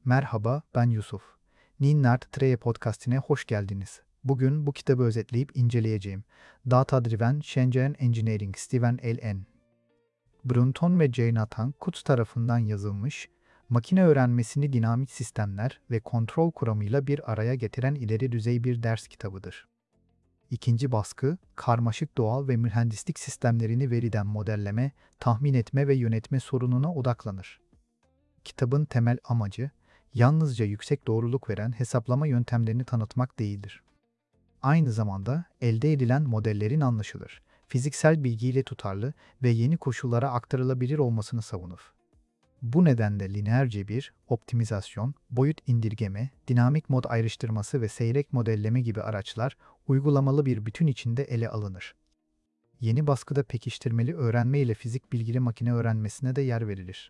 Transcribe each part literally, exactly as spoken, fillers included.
Merhaba, ben Yusuf. Ninnert Treye podcastine hoş geldiniz. Bugün bu kitabı özetleyip inceleyeceğim. Data Driven Shenzhen Engineering, Steven L N. Brunton ve Jonathan Kutz tarafından yazılmış, makine öğrenmesini dinamik sistemler ve kontrol kuramıyla bir araya getiren ileri düzey bir ders kitabıdır. İkinci baskı, karmaşık doğal ve mühendislik sistemlerini veriden modelleme, tahmin etme ve yönetme sorununa odaklanır. Kitabın temel amacı, yalnızca yüksek doğruluk veren hesaplama yöntemlerini tanıtmak değildir. Aynı zamanda elde edilen modellerin anlaşılır, fiziksel bilgiyle tutarlı ve yeni koşullara aktarılabilir olmasını savunur. Bu nedenle lineer cebir, optimizasyon, boyut indirgeme, dinamik mod ayrıştırması ve seyrek modelleme gibi araçlar uygulamalı bir bütün içinde ele alınır. Yeni baskıda pekiştirmeli öğrenme ile fizik bilgili makine öğrenmesine de yer verilir.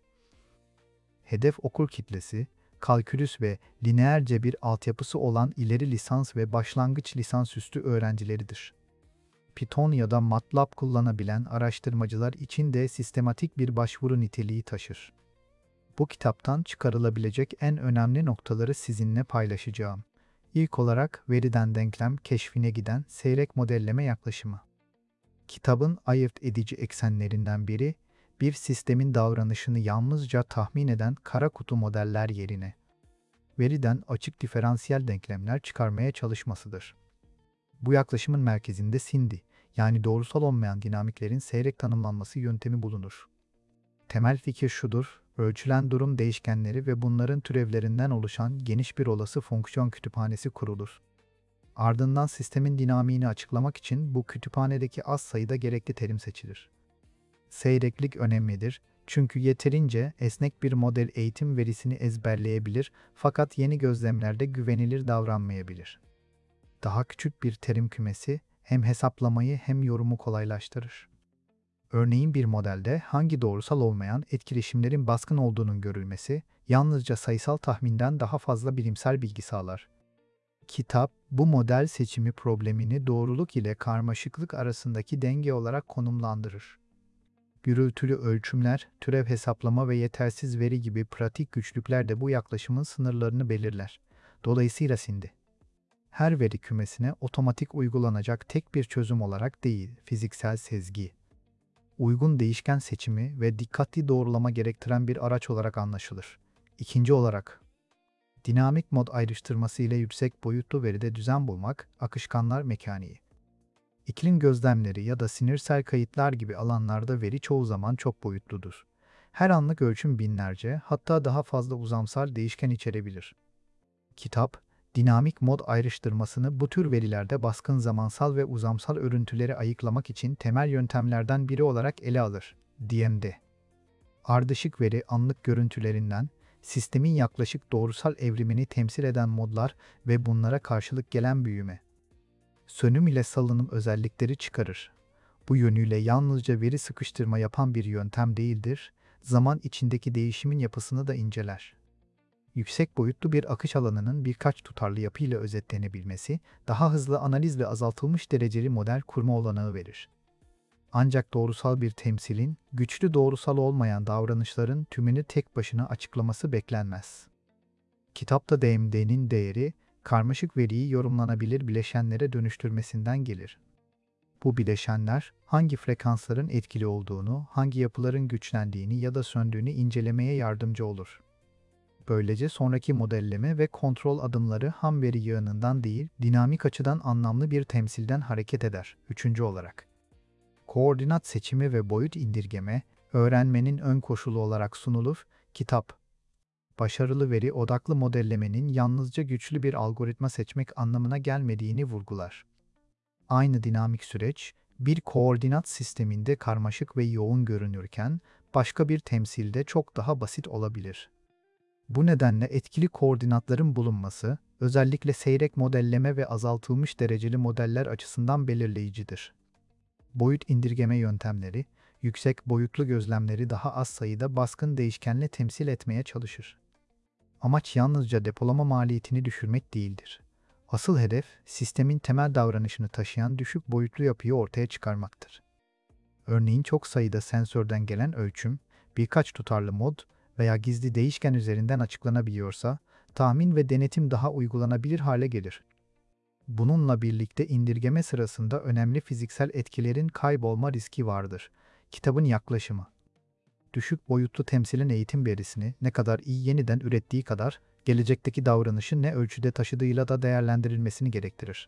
Hedef okul kitlesi, kalkülüs ve lineer cebir altyapısı olan ileri lisans ve başlangıç lisansüstü öğrencileridir. Python ya da MATLAB kullanabilen araştırmacılar için de sistematik bir başvuru niteliği taşır. Bu kitaptan çıkarılabilecek en önemli noktaları sizinle paylaşacağım. İlk olarak veriden denklem keşfine giden seyrek modelleme yaklaşımı. Kitabın ayırt edici eksenlerinden biri, bir sistemin davranışını yalnızca tahmin eden kara kutu modeller yerine veriden açık diferansiyel denklemler çıkarmaya çalışmasıdır. Bu yaklaşımın merkezinde Cindy, yani doğrusal olmayan dinamiklerin seyrek tanımlanması yöntemi bulunur. Temel fikir şudur, ölçülen durum değişkenleri ve bunların türevlerinden oluşan geniş bir olası fonksiyon kütüphanesi kurulur. Ardından sistemin dinamiğini açıklamak için bu kütüphanedeki az sayıda gerekli terim seçilir. Seyreklik önemlidir çünkü yeterince esnek bir model eğitim verisini ezberleyebilir fakat yeni gözlemlerde güvenilir davranmayabilir. Daha küçük bir terim kümesi hem hesaplamayı hem yorumu kolaylaştırır. Örneğin bir modelde hangi doğrusal olmayan etkileşimlerin baskın olduğunun görülmesi yalnızca sayısal tahminden daha fazla bilimsel bilgi sağlar. Kitap, bu model seçimi problemini doğruluk ile karmaşıklık arasındaki denge olarak konumlandırır. Gürültülü ölçümler, türev hesaplama ve yetersiz veri gibi pratik güçlükler de bu yaklaşımın sınırlarını belirler. Dolayısıyla Cindy, her veri kümesine otomatik uygulanacak tek bir çözüm olarak değil, fiziksel sezgi, uygun değişken seçimi ve dikkatli doğrulama gerektiren bir araç olarak anlaşılır. İkinci olarak, dinamik mod ayrıştırması ile yüksek boyutlu veride düzen bulmak, akışkanlar mekaniği. İklim gözlemleri ya da sinirsel kayıtlar gibi alanlarda veri çoğu zaman çok boyutludur. Her anlık ölçüm binlerce, hatta daha fazla uzamsal değişken içerebilir. Kitap, dinamik mod ayrıştırmasını bu tür verilerde baskın zamansal ve uzamsal örüntüleri ayıklamak için temel yöntemlerden biri olarak ele alır. D M D. Ardışık veri anlık görüntülerinden, sistemin yaklaşık doğrusal evrimini temsil eden modlar ve bunlara karşılık gelen büyüme, sönüm ile salınım özellikleri çıkarır. Bu yönüyle yalnızca veri sıkıştırma yapan bir yöntem değildir, zaman içindeki değişimin yapısını da inceler. Yüksek boyutlu bir akış alanının birkaç tutarlı yapıyla özetlenebilmesi, daha hızlı analiz ve azaltılmış dereceli model kurma olanağı verir. Ancak doğrusal bir temsilin, güçlü doğrusal olmayan davranışların tümünü tek başına açıklaması beklenmez. Kitapta D M D'nin değeri, karmaşık veriyi yorumlanabilir bileşenlere dönüştürmesinden gelir. Bu bileşenler, hangi frekansların etkili olduğunu, hangi yapıların güçlendiğini ya da söndüğünü incelemeye yardımcı olur. Böylece sonraki modelleme ve kontrol adımları ham veri yığınından değil, dinamik açıdan anlamlı bir temsilden hareket eder. Üçüncü olarak, koordinat seçimi ve boyut indirgeme, öğrenmenin ön koşulu olarak sunulur. Kitap, başarılı veri odaklı modellemenin yalnızca güçlü bir algoritma seçmek anlamına gelmediğini vurgular. Aynı dinamik süreç, bir koordinat sisteminde karmaşık ve yoğun görünürken, başka bir temsilde çok daha basit olabilir. Bu nedenle etkili koordinatların bulunması, özellikle seyrek modelleme ve azaltılmış dereceli modeller açısından belirleyicidir. Boyut indirgeme yöntemleri, yüksek boyutlu gözlemleri daha az sayıda baskın değişkenle temsil etmeye çalışır. Amaç yalnızca depolama maliyetini düşürmek değildir. Asıl hedef, sistemin temel davranışını taşıyan düşük boyutlu yapıyı ortaya çıkarmaktır. Örneğin çok sayıda sensörden gelen ölçüm, birkaç tutarlı mod veya gizli değişken üzerinden açıklanabiliyorsa, tahmin ve denetim daha uygulanabilir hale gelir. Bununla birlikte indirgeme sırasında önemli fiziksel etkilerin kaybolma riski vardır. Kitabın yaklaşımı. Düşük boyutlu temsilin eğitim verisini ne kadar iyi yeniden ürettiği kadar, gelecekteki davranışı ne ölçüde taşıdığıyla da değerlendirilmesini gerektirir.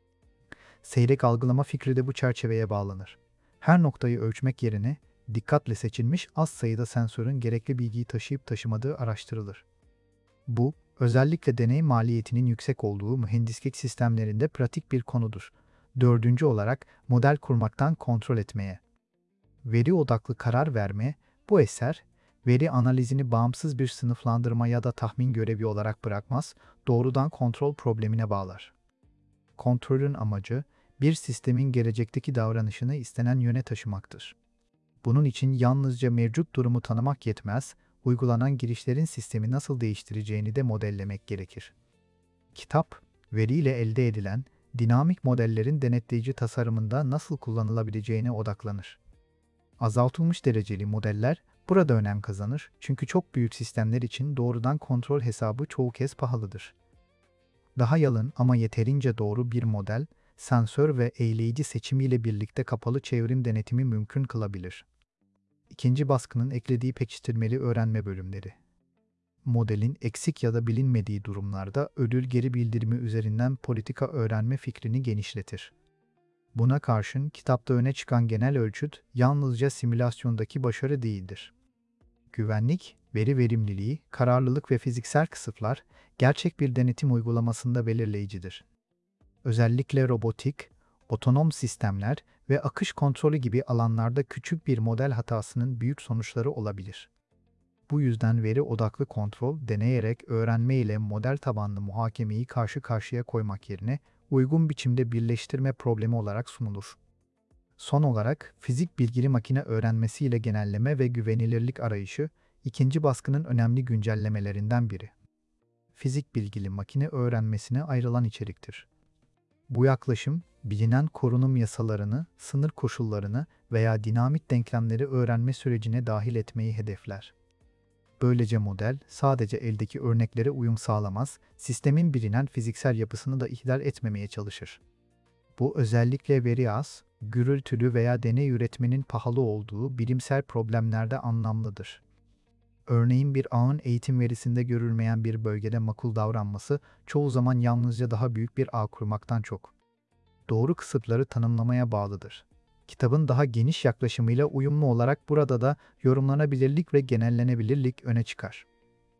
Seyrek algılama fikri de bu çerçeveye bağlanır. Her noktayı ölçmek yerine, dikkatle seçilmiş az sayıda sensörün gerekli bilgiyi taşıyıp taşımadığı araştırılır. Bu, özellikle deney maliyetinin yüksek olduğu mühendislik sistemlerinde pratik bir konudur. Dördüncü olarak, model kurmaktan kontrol etmeye. Veri odaklı karar verme, bu eser, veri analizini bağımsız bir sınıflandırma ya da tahmin görevi olarak bırakmaz, doğrudan kontrol problemine bağlar. Kontrolün amacı, bir sistemin gelecekteki davranışını istenen yöne taşımaktır. Bunun için yalnızca mevcut durumu tanımak yetmez, uygulanan girişlerin sistemi nasıl değiştireceğini de modellemek gerekir. Kitap, veriyle elde edilen, dinamik modellerin denetleyici tasarımında nasıl kullanılabileceğine odaklanır. Azaltılmış dereceli modeller burada önem kazanır çünkü çok büyük sistemler için doğrudan kontrol hesabı çoğu kez pahalıdır. Daha yalın ama yeterince doğru bir model, sensör ve eğleyici seçimiyle birlikte kapalı çevrim denetimi mümkün kılabilir. İkinci baskının eklediği pekiştirmeli öğrenme bölümleri. Modelin eksik ya da bilinmediği durumlarda ödül geri bildirimi üzerinden politika öğrenme fikrini genişletir. Buna karşın kitapta öne çıkan genel ölçüt yalnızca simülasyondaki başarı değildir. Güvenlik, veri verimliliği, kararlılık ve fiziksel kısıtlar gerçek bir denetim uygulamasında belirleyicidir. Özellikle robotik, otonom sistemler ve akış kontrolü gibi alanlarda küçük bir model hatasının büyük sonuçları olabilir. Bu yüzden veri odaklı kontrol, deneyerek öğrenme ile model tabanlı muhakemeyi karşı karşıya koymak yerine uygun biçimde birleştirme problemi olarak sunulur. Son olarak, fizik bilgili makine öğrenmesi ile genelleme ve güvenilirlik arayışı, ikinci baskının önemli güncellemelerinden biri. Fizik bilgili makine öğrenmesine ayrılan içeriktir. Bu yaklaşım, bilinen korunum yasalarını, sınır koşullarını veya dinamik denklemleri öğrenme sürecine dahil etmeyi hedefler. Böylece model, sadece eldeki örneklere uyum sağlamaz, sistemin bilinen fiziksel yapısını da ihlal etmemeye çalışır. Bu özellikle veri az, gürültülü veya deney üretmenin pahalı olduğu bilimsel problemlerde anlamlıdır. Örneğin bir ağın eğitim verisinde görülmeyen bir bölgede makul davranması, çoğu zaman yalnızca daha büyük bir ağ kurmaktan çok doğru kısıtları tanımlamaya bağlıdır. Kitabın daha geniş yaklaşımıyla uyumlu olarak burada da yorumlanabilirlik ve genellenebilirlik öne çıkar.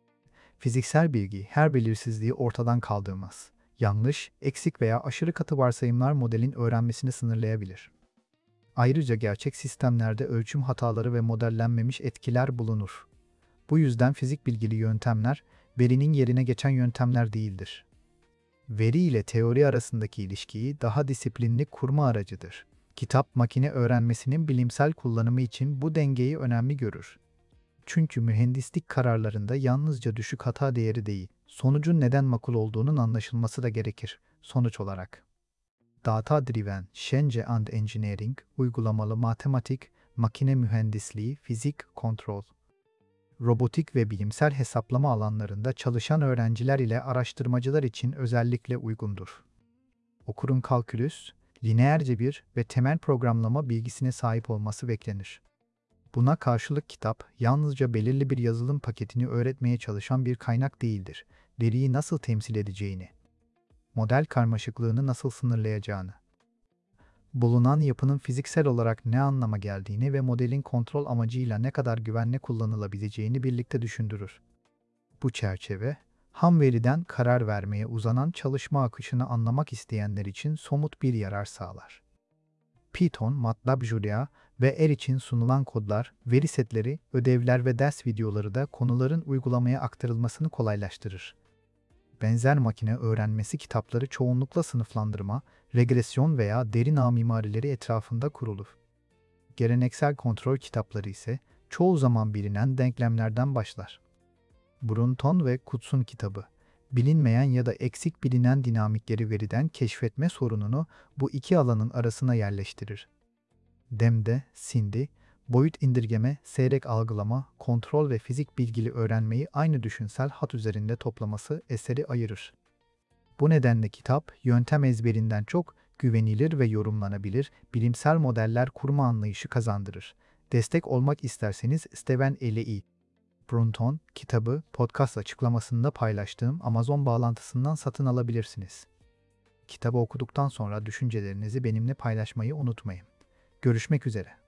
Fiziksel bilgi her belirsizliği ortadan kaldırmaz. Yanlış, eksik veya aşırı katı varsayımlar modelin öğrenmesini sınırlayabilir. Ayrıca gerçek sistemlerde ölçüm hataları ve modellenmemiş etkiler bulunur. Bu yüzden fizik bilgili yöntemler, verinin yerine geçen yöntemler değildir. Veri ile teori arasındaki ilişkiyi daha disiplinli kurma aracıdır. Kitap, makine öğrenmesinin bilimsel kullanımı için bu dengeyi önemli görür. Çünkü mühendislik kararlarında yalnızca düşük hata değeri değil, sonucun neden makul olduğunun anlaşılması da gerekir. Sonuç olarak, Data Driven Science and Engineering, uygulamalı matematik, makine mühendisliği, fizik, kontrol, robotik ve bilimsel hesaplama alanlarında çalışan öğrenciler ile araştırmacılar için özellikle uygundur. Okurun kalkülüs, lineer cebir ve temel programlama bilgisine sahip olması beklenir. Buna karşılık kitap, yalnızca belirli bir yazılım paketini öğretmeye çalışan bir kaynak değildir. Veriyi nasıl temsil edeceğini, model karmaşıklığını nasıl sınırlayacağını, bulunan yapının fiziksel olarak ne anlama geldiğini ve modelin kontrol amacıyla ne kadar güvenli kullanılabileceğini birlikte düşündürür. Bu çerçeve, ham veriden karar vermeye uzanan çalışma akışını anlamak isteyenler için somut bir yarar sağlar. Python, MATLAB, Julia ve R için sunulan kodlar, veri setleri, ödevler ve ders videoları da konuların uygulamaya aktarılmasını kolaylaştırır. Benzer makine öğrenmesi kitapları çoğunlukla sınıflandırma, regresyon veya derin ağ mimarileri etrafında kurulur. Geleneksel kontrol kitapları ise çoğu zaman bilinen denklemlerden başlar. Brunton ve Kutz'un kitabı, bilinmeyen ya da eksik bilinen dinamikleri veriden keşfetme sorununu bu iki alanın arasına yerleştirir. Demde, Cindy, Boyut indirgeme, seyrek algılama, kontrol ve fizik bilgili öğrenmeyi aynı düşünsel hat üzerinde toplaması eseri ayırır. Bu nedenle kitap, yöntem ezberinden çok güvenilir ve yorumlanabilir bilimsel modeller kurma anlayışı kazandırır. Destek olmak isterseniz Steven L. Brunton kitabı podcast açıklamasında paylaştığım Amazon bağlantısından satın alabilirsiniz. Kitabı okuduktan sonra düşüncelerinizi benimle paylaşmayı unutmayın. Görüşmek üzere.